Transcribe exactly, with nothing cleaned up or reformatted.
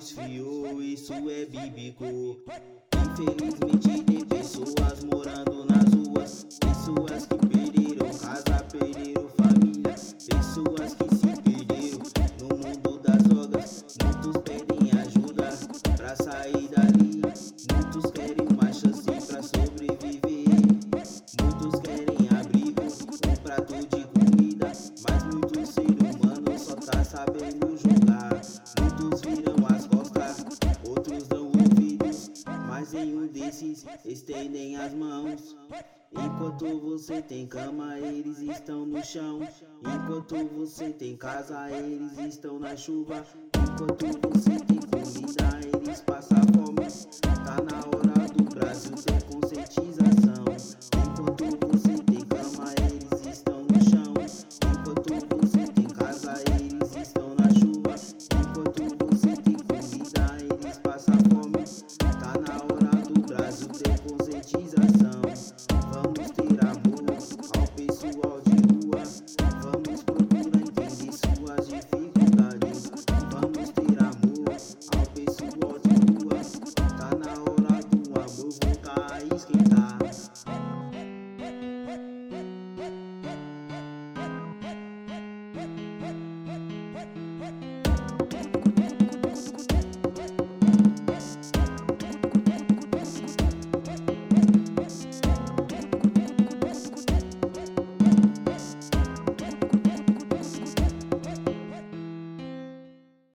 desfiou, isso é bíblico. Infelizmente tem pessoas morando nas ruas, pessoas que perderam casa, perderam família, pessoas que se perderam no mundo das drogas. Muitos pedem ajuda pra sair dali, muitos querem uma chance pra sobreviver, muitos querem abrigo, um prato de comida, mas muitos seres humanos só tá sabendo jogar. Muitos viram as costas, outros dão ouvidos, mas nenhum desses estendem as mãos. Enquanto você tem cama, eles estão no chão. Enquanto você tem casa, eles estão na chuva. Enquanto você